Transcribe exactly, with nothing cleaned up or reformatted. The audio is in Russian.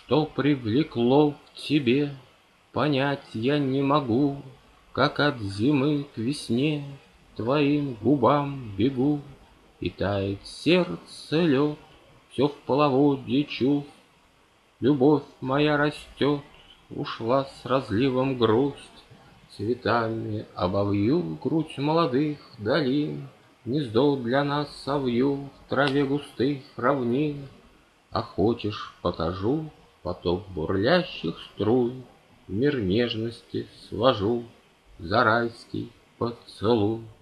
Что привлекло в тебе, понять я не могу, Как от зимы к весне твоим губам бегу, И тает сердце лед, все в половодье чувств. Любовь моя растет, ушла с разливом грусть, Цветами обовью грудь молодых долин, Гнездо для нас совью в траве густых равнин. А хочешь, покажу поток бурлящих струй, Мир нежности сложу за райский поцелуй.